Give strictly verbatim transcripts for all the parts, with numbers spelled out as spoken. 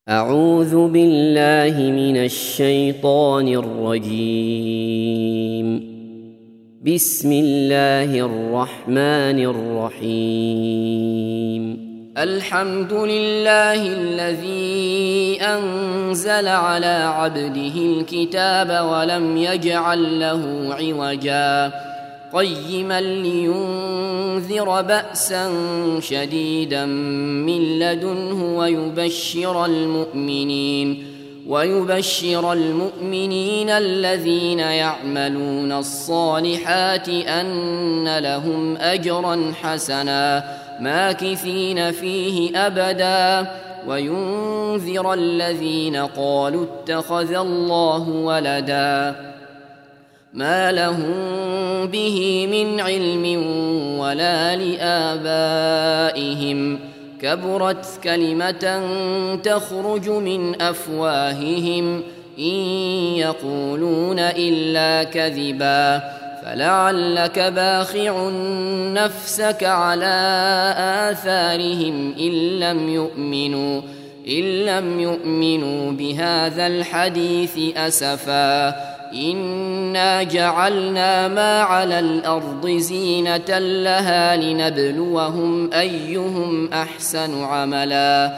أعوذ بالله من الشيطان الرجيم. بسم الله الرحمن الرحيم. الحمد لله الذي أنزل على عبده الكتاب ولم يجعل له عوجا قيما لينذر بأسا شديدا من لدنه ويبشر المؤمنين ويبشر المؤمنين الذين يعملون الصالحات أن لهم أجرا حسنا ماكثين فيه أبدا وينذر الذين قالوا اتخذ الله ولدا ما لهم به من علم ولا لآبائهم كبرت كلمة تخرج من أفواههم إن يقولون إلا كذبا فلعلك باخع نفسك على آثارهم إن لم يؤمنوا إن لم يؤمنوا بهذا الحديث أسفا إنا جعلنا ما على الأرض زينة لها لنبلوهم أيهم أحسن عملا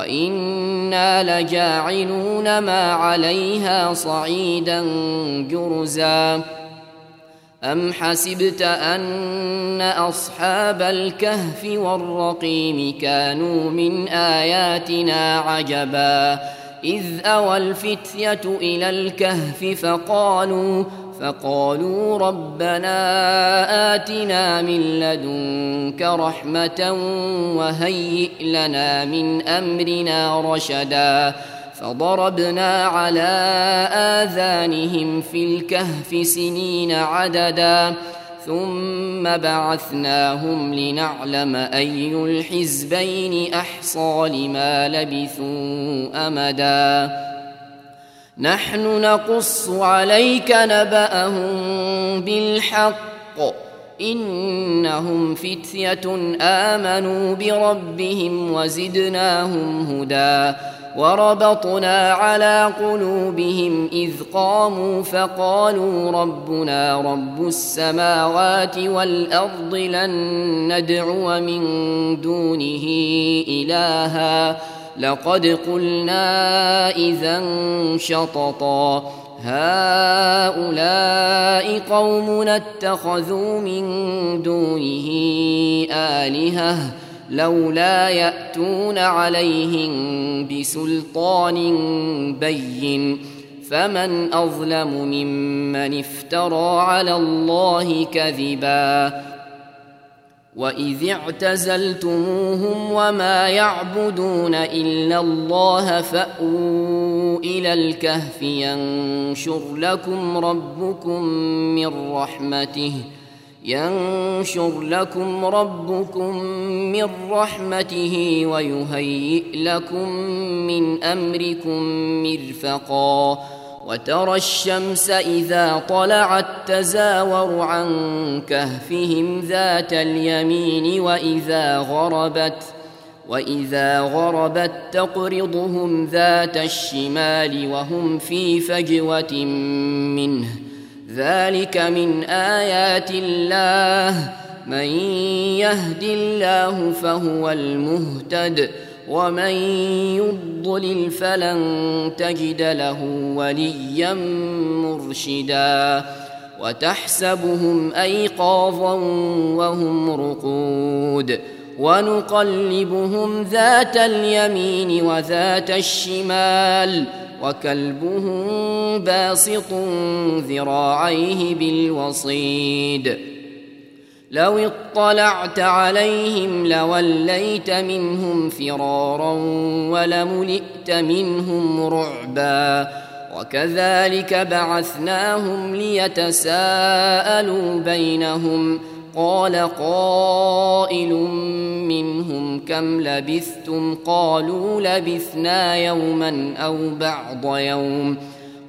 وإنا لجاعلون ما عليها صعيدا جرزا أم حسبت أن أصحاب الكهف والرقيم كانوا من آياتنا عجبا إذ أوى الفتية إلى الكهف فقالوا فقالوا ربنا آتنا من لدنك رحمة وهيئ لنا من أمرنا رشدا فضربنا على آذانهم في الكهف سنين عددا ثم بعثناهم لنعلم أي الحزبين أحصى لما لبثوا أمدا نحن نقص عليك نبأهم بالحق إنهم فتية آمنوا بربهم وزدناهم هدى وربطنا على قلوبهم إذ قاموا فقالوا ربنا رب السماوات والأرض لن ندعو من دونه إلها لقد قلنا إذا شططا هؤلاء قومنا اتخذوا من دونه آلهة لولا يأتون عليهم بسلطان بين فمن أظلم ممن افترى على الله كذبا وإذ اعتزلتموهم وما يعبدون إلا الله فأووا إلى الكهف ينشر لكم ربكم من رحمته ينشر لكم ربكم من رحمته ويهيئ لكم من أمركم مرفقا وترى الشمس إذا طلعت تزاور عن كهفهم ذات اليمين وإذا غربت وإذا غربت تقرضهم ذات الشمال وهم في فجوة منه ذلك من آيات الله من يهد الله فهو المهتد ومن يضلل فلن تجد له وليا مرشدا وتحسبهم أيقاظا وهم رقود ونقلبهم ذات اليمين وذات الشمال وكلبهم باسط ذراعيه بالوصيد لو اطلعت عليهم لوليت منهم فرارا ولملئت منهم رعبا وكذلك بعثناهم ليتساءلوا بينهم قال قائل منهم كم لبثتم قالوا لبثنا يوما أو بعض يوم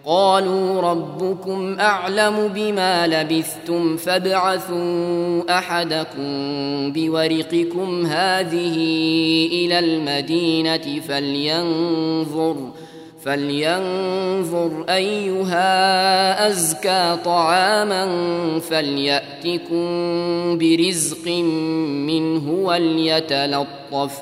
قالوا ربكم أعلم بما لبثتم فابعثوا أحدكم بورقكم هذه إلى المدينة فلينظر فلينظر أيها أزكى طعاما فليأتكم برزق منه وليتلطف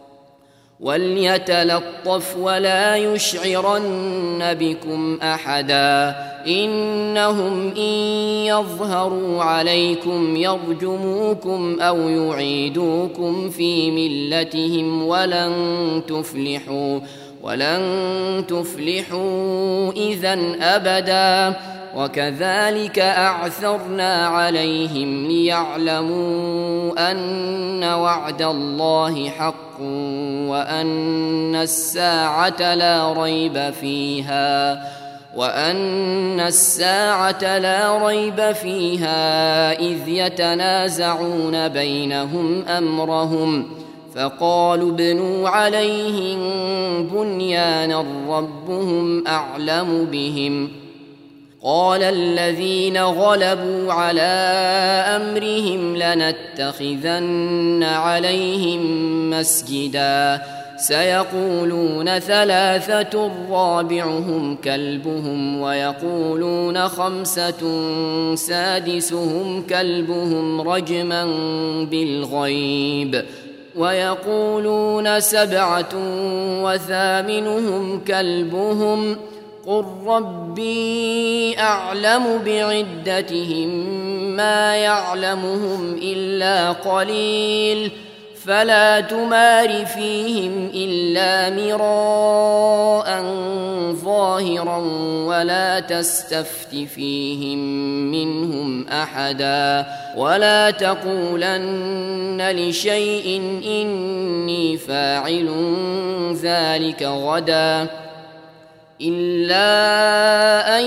وليتلطف ولا يشعرن بكم أحدا إنهم إن يظهروا عليكم يرجموكم أو يعيدوكم في ملتهم ولن تفلحوا ولن تفلحوا إذن أبدا وكذلك أعثرنا عليهم ليعلموا أن وعد الله حق وأن الساعة لا ريب فيها وأن الساعة لا ريب فيها إذ يتنازعون بينهم أمرهم فقالوا ابنوا عليهم بنيانا ربهم أعلم بهم قال الذين غلبوا على أمرهم لنتخذن عليهم مسجدا سيقولون ثلاثة رابعهم كلبهم ويقولون خمسة سادسهم كلبهم رجما بالغيب ويقولون سبعة وثامنهم كلبهم قل ربي أعلم بعدتهم ما يعلمهم إلا قليل فلا تمار فيهم إلا مراء ظاهرا ولا تستفت فيهم منهم أحدا ولا تقولن لشيء إني فاعل ذلك غدا إلا أن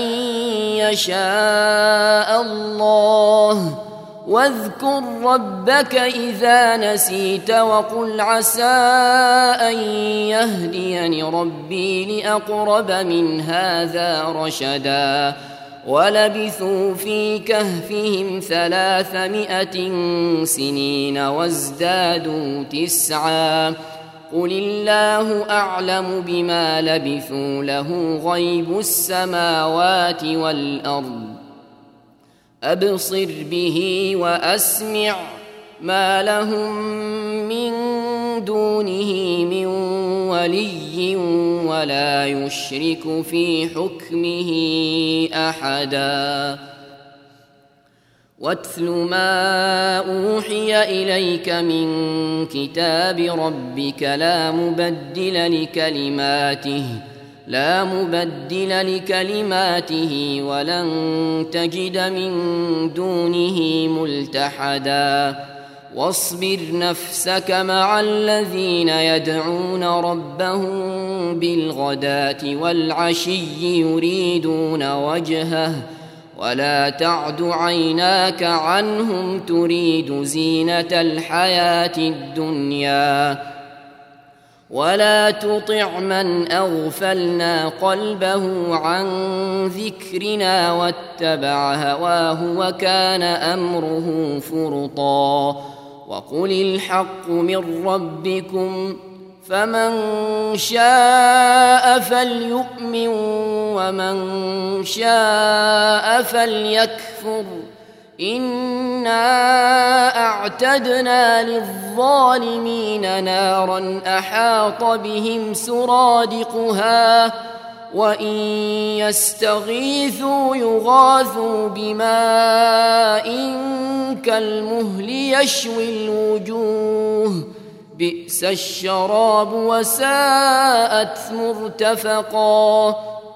يشاء الله واذكر ربك إذا نسيت وقل عسى أن يهديني ربي لأقرب من هذا رشدا ولبثوا في كهفهم ثلاثمائة سنين وازدادوا تسعا قل الله أعلم بما لبثوا له غيب السماوات والأرض أبصر به وأسمع ما لهم من دونه من ولي ولا يشرك في حكمه أحدا واتل ما أوحي إليك من كتاب ربك لا مبدل لكلماته لا مبدل لكلماته ولن تجد من دونه ملتحدا واصبر نفسك مع الذين يدعون ربهم بالغداة والعشي يريدون وجهه ولا تعد عيناك عنهم تريد زينة الحياة الدنيا ولا تطع من أغفلنا قلبه عن ذكرنا واتبع هواه وكان أمره فرطا وقل الحق من ربكم فمن شاء فليؤمن ومن شاء فليكفر إنا أعتدنا للظالمين نارا أحاط بهم سرادقها وإن يستغيثوا يغاثوا بماء كالمهل يشوي الوجوه بئس الشراب وساءت مرتفقا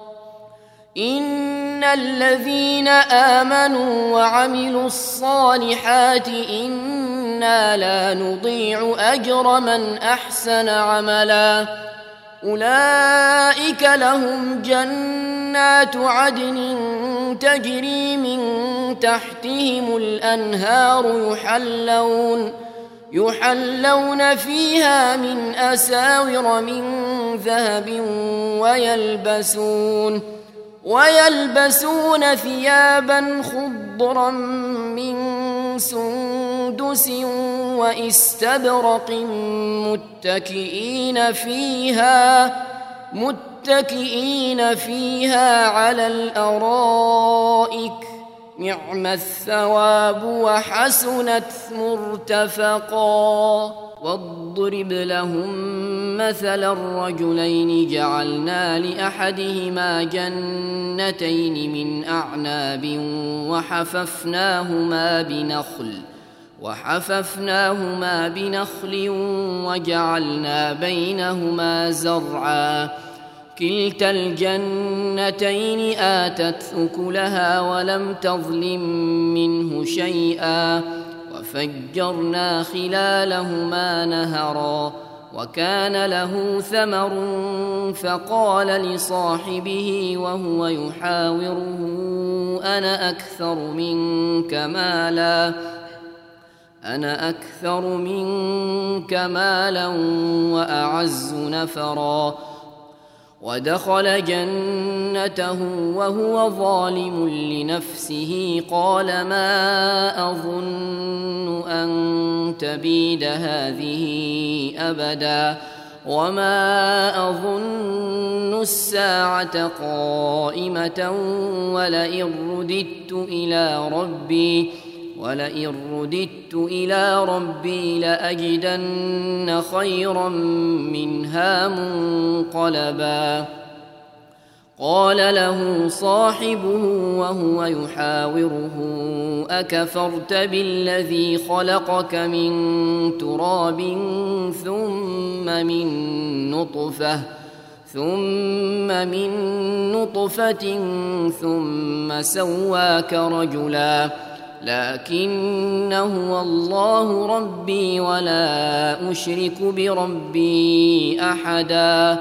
إن الذين آمنوا وعملوا الصالحات إنا لا نضيع أجر من أحسن عملا أولئك لهم جنات عدن تجري من تحتهم الأنهار يحلون يحلون فيها من أساور من ذهب ويلبسون ويلبسون ثيابا خضرا من سندس واستبرق متكئين فيها متكئين فيها على الأرائك نعم الثواب وحسنت مرتفقا. واضرب لهم مثل الرجلين جعلنا لأحدهما جنتين من أعناب وحففناهما بنخل وحففناهما بنخل وجعلنا بينهما زرعا كلتا الجنتين آتت أكلها ولم تظلم منه شيئا وفجرنا خلالهما نهرا وكان له ثمر فقال لصاحبه وهو يحاوره أنا أكثر منك مالا أنا أكثر منك مالا وأعز نفرا ودخل جنته وهو ظالم لنفسه قال ما أظن أن تبيد هذه أبدا وما أظن الساعة قائمة ولئن رددت إلى ربي ولئن رددت إلى ربي لأجدن خيرا منها منقلبا. قال له صاحبه وهو يحاوره أكفرت بالذي خلقك من تراب ثم من نطفة ثم من نطفة ثم سواك رجلا لكن هو الله ربي ولا أشرك بربي أحدا.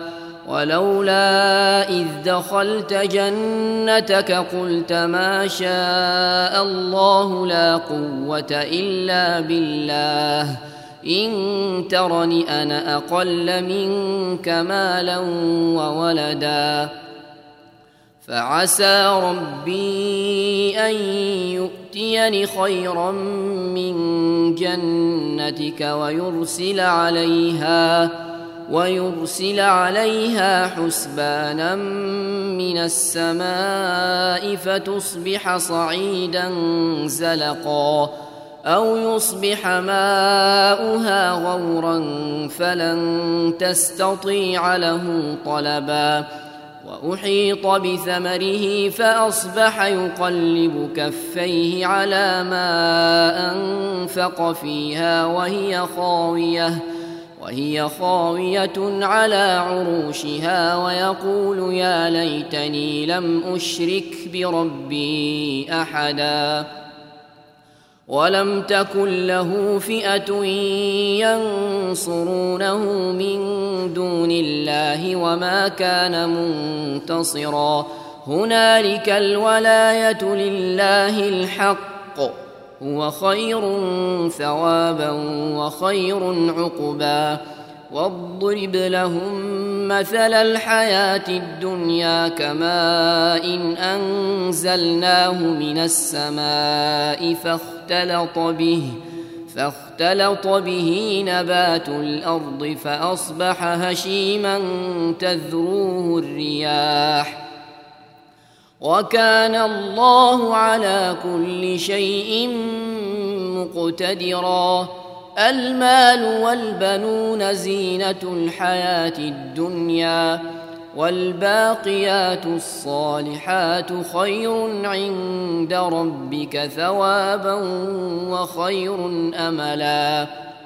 ولولا إذ دخلت جنتك قلت ما شاء الله لا قوة إلا بالله إن ترني أنا أقل منك مالا وولدا فعسى ربي أن يؤتيني خيرا من جنتك ويرسل عليها ويرسل عليها حسبانا من السماء فتصبح صعيدا زلقا أو يصبح ماؤها غورا فلن تستطيع له طلبا. وأحيط بثمره فأصبح يقلب كفيه على ما أنفق فيها وهي خاوية وهي خاوية على عروشها ويقول يا ليتني لم أشرك بربي أحدا. ولم تكن له فئة ينصرونه من دون الله وما كان منتصرا. هنالك الولاية لله الحق هو خير ثوابا وخير عقبا. واضرب لهم مثل الحياة الدنيا كماء إن أنزلناه من السماء فاختلط به فاختلط به نبات الأرض فأصبح هشيما تذروه الرياح وكان الله على كل شيء مقتدرا. المال والبنون زينة الحياة الدنيا والباقيات الصالحات خير عند ربك ثوابا وخير أملا.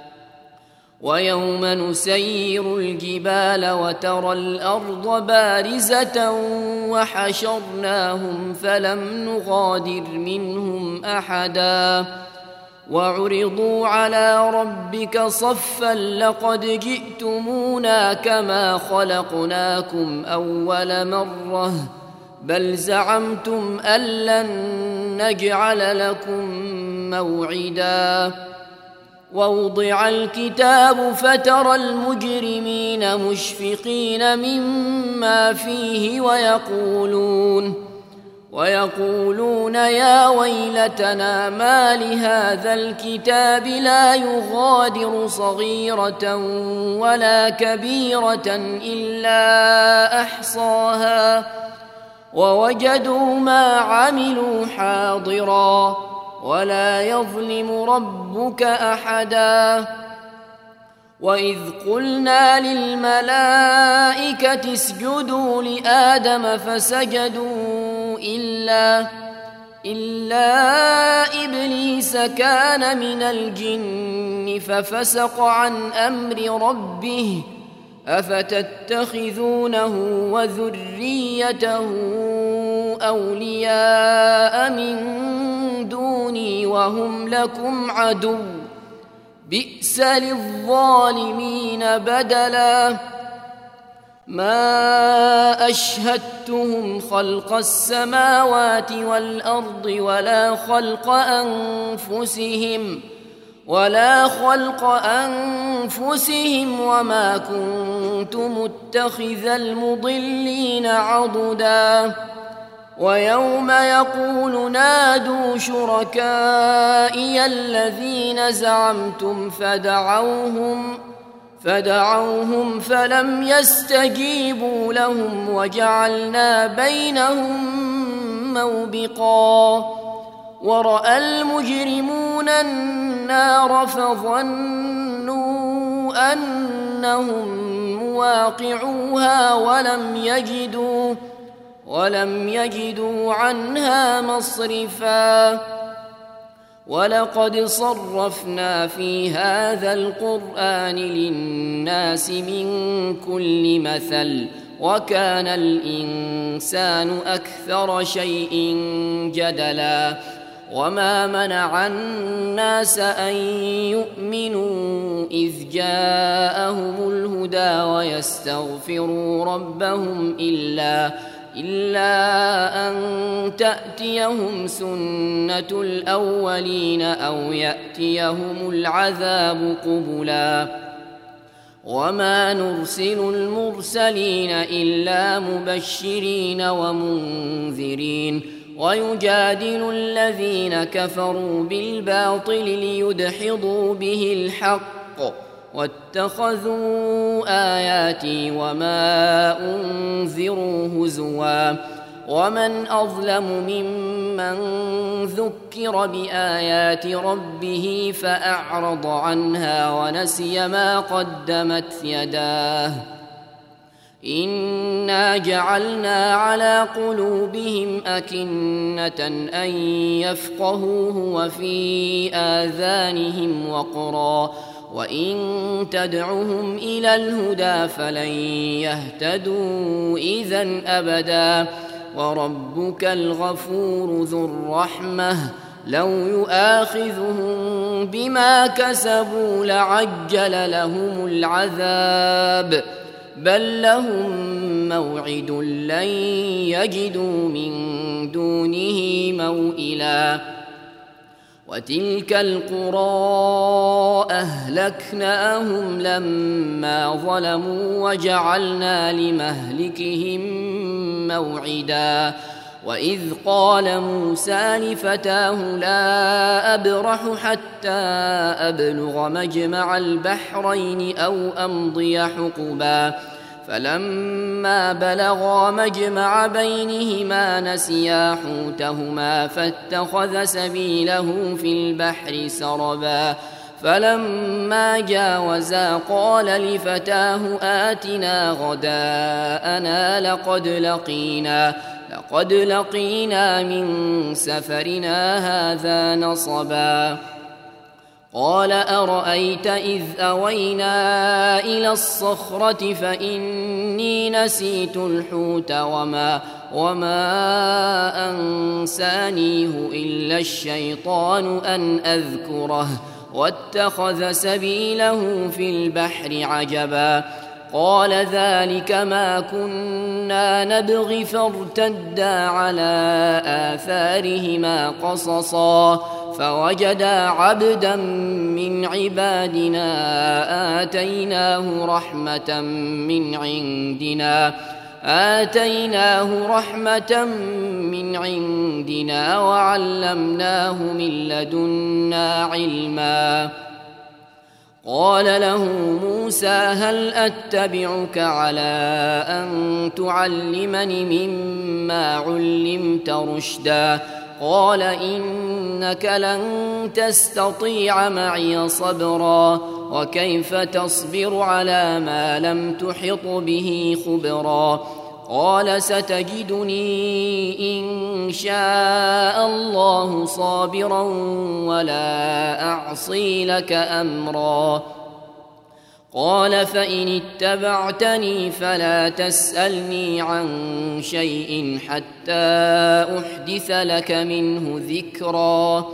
ويوم نسير الجبال وترى الأرض بارزة وحشرناهم فلم نغادر منهم أحدا وعرضوا على ربك صفا لقد جئتمونا كما خلقناكم أول مرة بل زعمتم أن لن نجعل لكم موعدا. ووضع الكتاب فترى المجرمين مشفقين مما فيه ويقولون ويقولون يا ويلتنا ما لهذا الكتاب لا يغادر صغيرة ولا كبيرة إلا أحصاها ووجدوا ما عملوا حاضرا ولا يظلم ربك أحدا. وإذ قلنا للملائكة اسجدوا لآدم فسجدوا إلا إلا إبليس كان من الجن ففسق عن أمر ربه أفتتخذونه وذريته أولياء من دوني وهم لكم عدو بئس للظالمين بدلا. ما أشهدتهم خلق السماوات والأرض ولا خلق أنفسهم ولا خلق أنفسهم وما كنت متخذ المضلين عضدا. ويوم يقول نادوا شركائي الذين زعمتم فدعوهم فدعوهم فلم يستجيبوا لهم وجعلنا بينهم موبقا. ورأى المجرمون النار فظنوا أنهم مواقعوها ولم يجدوا ولم يجدوا عنها مصرفا. ولقد صرفنا في هذا القرآن للناس من كل مثل وكان الإنسان أكثر شيء جدلا. وما منع الناس أن يؤمنوا إذ جاءهم الهدى ويستغفروا ربهم إلا إلا أن تأتيهم سنة الأولين أو يأتيهم العذاب قبلا. وما نرسل المرسلين إلا مبشرين ومنذرين ويجادل الذين كفروا بالباطل ليدحضوا به الحق واتخذوا آياتي وما أنذروا هزوا. ومن أظلم ممن ذكر بآيات ربه فأعرض عنها ونسي ما قدمت يداه. إنا جعلنا على قلوبهم أكنة أن يفقهوه وفي آذانهم وقرا وإن تدعهم إلى الهدى فلن يهتدوا إذن أبدا. وربك الغفور ذو الرحمة لو يؤاخذهم بما كسبوا لعجل لهم العذاب بل لهم موعد لن يجدوا من دونه موئلا. وتلك القرى أهلكناهم لما ظلموا وجعلنا لمهلكهم موعدا. وإذ قال موسى لفتاه لا أبرح حتى أبلغ مجمع البحرين أو أمضي حقبا فلما بلغا مجمع بينهما نسيا حوتهما فاتخذ سبيله في البحر سربا فلما جاوزا قال لفتاه آتنا غداءنا لقد لقينا لقد لقينا من سفرنا هذا نصبا. قال أرأيت إذ أوينا إلى الصخرة فإني نسيت الحوت وما, وما أنسانيه إلا الشيطان أن أذكره واتخذ سبيله في البحر عجبا. قال ذلك ما كنا نبغي فارتدا على آثارهما قصصا فوجدا عبدا من عبادنا آتيناه رحمة من عندنا آتيناه رحمة من عندنا وعلمناه من لدنا علما. قال له موسى هل أتبعك على أن تعلمني مما علمت رشدا؟ قال إنك لن تستطيع معي صبرا وكيف تصبر على ما لم تحط به خبرا؟ قال ستجدني إن شاء الله صابرا ولا أعصي لك أمرا. قال فإن اتبعتني فلا تسألني عن شيء حتى أحدث لك منه ذكرا.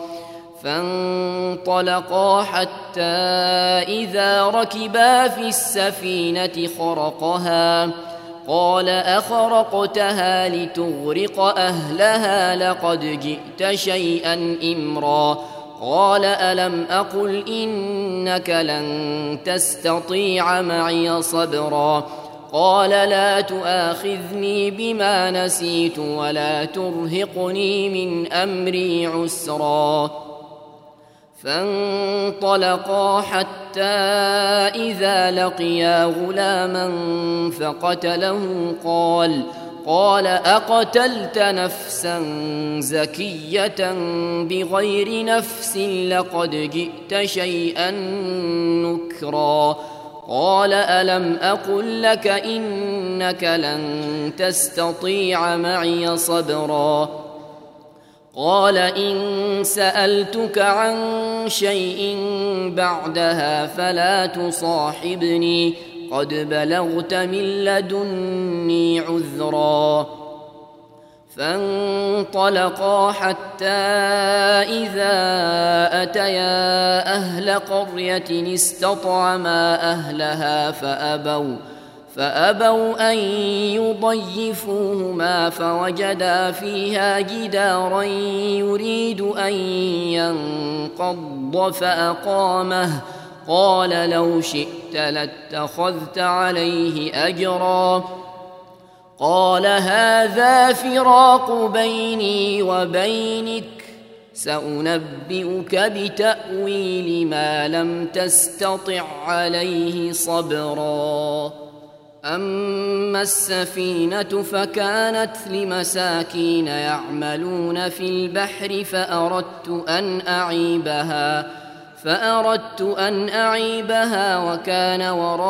فانطلقا حتى إذا ركبا في السفينة خرقها قال أخرقتها لتغرق أهلها لقد جئت شيئا إمرا. قال ألم أقل إنك لن تستطيع معي صبرا؟ قال لا تؤاخذني بما نسيت ولا ترهقني من أمري عسرا. فانطلقا حتى إذا لقيا غلاما فقتله قال قال أقتلت نفسا زكية بغير نفس لقد جئت شيئا نكرا. قال ألم أقل لك إنك لن تستطيع معي صبرا؟ قال إن سألتك عن شيء بعدها فلا تصاحبني قد بلغت من لدني عذرا. فانطلقا حتى إذا أتيا أهل قرية استطعما أهلها فأبوا فأبوا أن يضيفوهما فوجدا فيها جدارا يريد أن ينقض فأقامه. قال لو شئت لاتخذت عليه أجرا. قال هذا فراق بيني وبينك سأنبئك بتأويل ما لم تستطع عليه صبرا. أما السفينة فكانت لمساكين يعملون في البحر فأردت أن أعيبها فأردت أن أعيبها وكان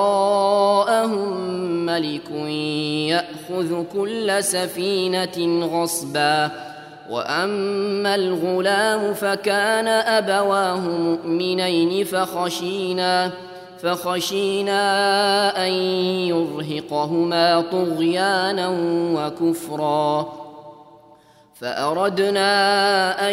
وراءهم ملك يأخذ كل سفينة غصبا. وأما الغلام فكان أبواه مؤمنين فخشينا فخشينا أن يرهقهما طغيانا وكفرا. فأردنا أن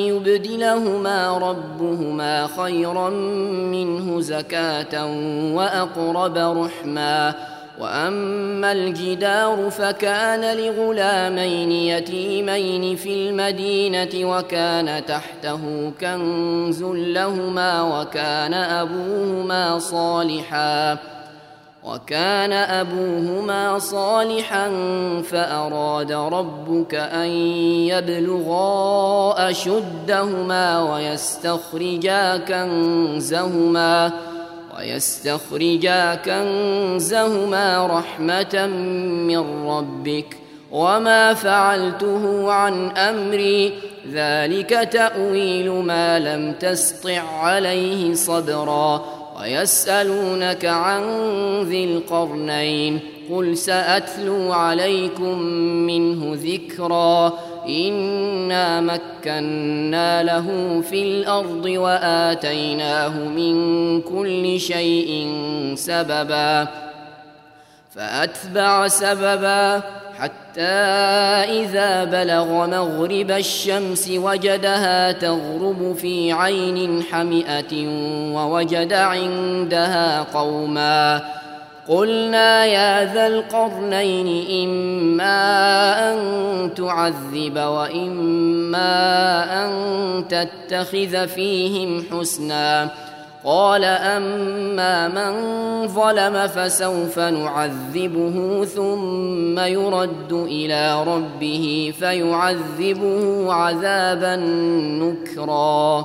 يبدلهما ربهما خيرا منه زكاة وأقرب رحما. وأما الجدار فكان لغلامين يتيمين في المدينة وكان تحته كنز لهما وكان أبوهما صالحا وكان أبوهما صالحا فأراد ربك أن يبلغا أشدهما ويستخرجا كنزهما ويستخرجا كنزهما رحمة من ربك وما فعلته عن أمري ذلك تأويل ما لم تسطع عليه صبرا. ويسألونك عن ذي القرنين قل سأتلو عليكم منه ذكرا. إنا مكنا له في الأرض وآتيناه من كل شيء سببا. فأتبع سببا حتى إذا بلغ مغرب الشمس وجدها تغرب في عين حمئة ووجد عندها قوما قلنا يا ذا القرنين إما أن تعذب وإما أن تتخذ فيهم حسنا قال أما من ظلم فسوف نعذبه ثم يرد إلى ربه فيعذبه عذابا نكرا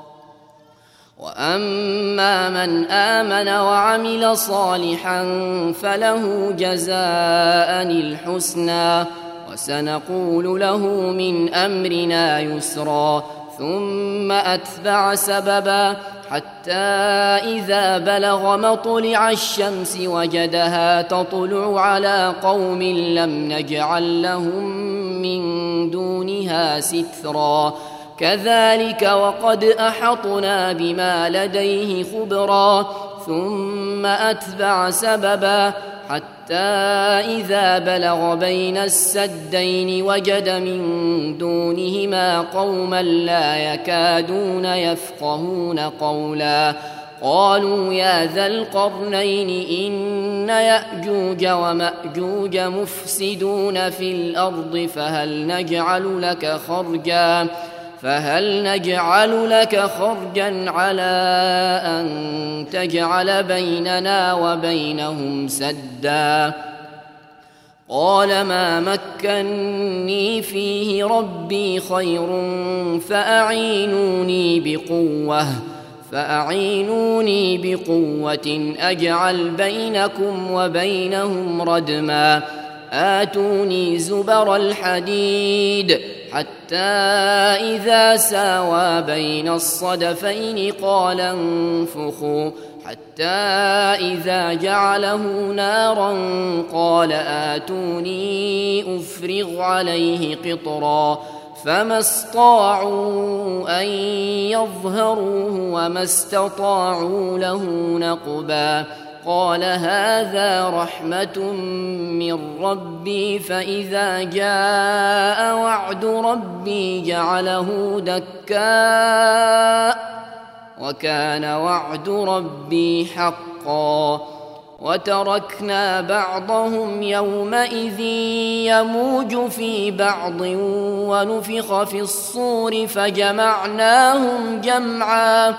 وأما من آمن وعمل صالحا فله جزاء الحسنى وسنقول له من أمرنا يسرا ثم أتبع سببا حتى إذا بلغ مطلع الشمس وجدها تطلع على قوم لم نجعل لهم من دونها سترا كذلك وقد أحطنا بما لديه خبرا ثم أتبع سببا حتى إذا بلغ بين السدين وجد من دونهما قوما لا يكادون يفقهون قولا قالوا يا ذا القرنين إن يأجوج ومأجوج مفسدون في الأرض فهل نجعل لك خرجا فهل نجعل لك خرجا على أن تجعل بيننا وبينهم سدا قال ما مكني فيه ربي خير فأعينوني بقوة فأعينوني بقوة أجعل بينكم وبينهم ردما آتوني زبر الحديد حتى إذا ساوى بين الصدفين قال انفخوا حتى إذا جعله نارا قال آتوني أفرغ عليه قطرا فما استطاعوا أن يظهروه وما استطاعوا له نقبا قال هذا رحمة من ربي فإذا جاء وعد ربي جعله دكاء وكان وعد ربي حقا وتركنا بعضهم يومئذ يموج في بعض ونفخ في الصور فجمعناهم جمعا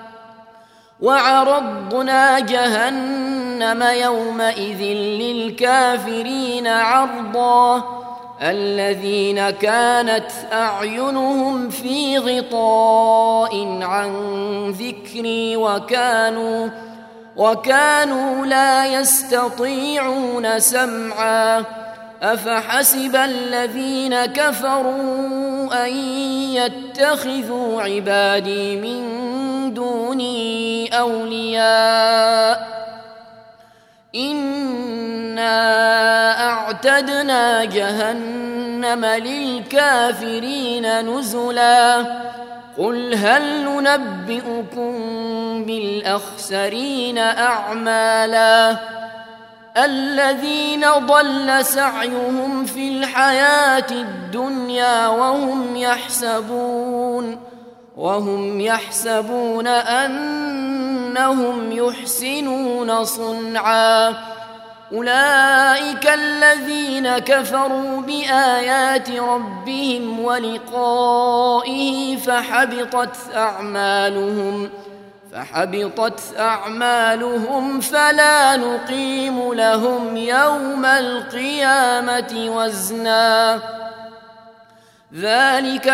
وعرضنا جهنم يومئذ للكافرين عرضا الذين كانت أعينهم في غطاء عن ذكري وكانوا وكانوا لا يستطيعون سمعا أفحسب الذين كفروا أن يتخذوا عبادي من دوني أولياء إنا أعتدنا جهنم للكافرين نزلا قل هل ننبئكم بالأخسرين أعمالا الذين ضل سعيهم في الحياة الدنيا وهم يحسبون وهم يحسبون أنهم يحسنون صنعا أولئك الذين كفروا بآيات ربهم ولقائه فحبطت أعمالهم فحبطت أعمالهم فلا نقيم لهم يوم القيامة وزنا ذلك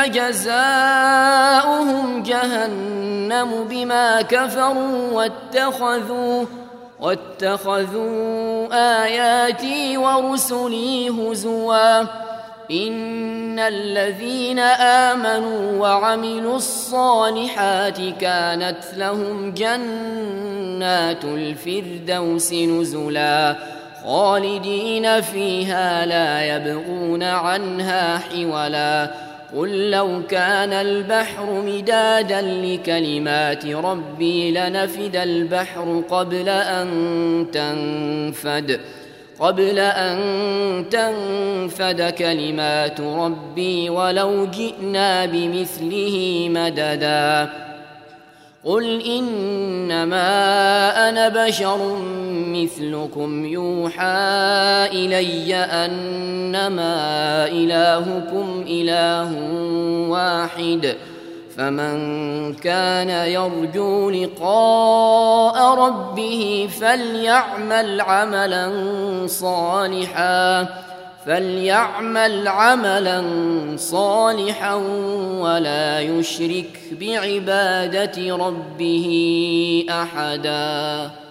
جزاؤهم جهنم بما كفروا واتخذوا واتخذوا آياتي ورسلي هزوا إن الذين آمنوا وعملوا الصالحات كانت لهم جنات الفردوس نزلا خالدين فيها لا يبغون عنها حولا قل لو كان البحر مدادا لكلمات ربي لنفد البحر قبل أن تنفد قبل أن تنفد كلمات ربي ولو جئنا بمثله مددا قل إنما أنا بشر مثلكم يوحى إلي أنما إلهكم إله واحد فمن كان يرجو لقاء ربه فليعمل عملا صالحا فليعمل عملا صالحا ولا يشرك بعبادة ربه أحدا.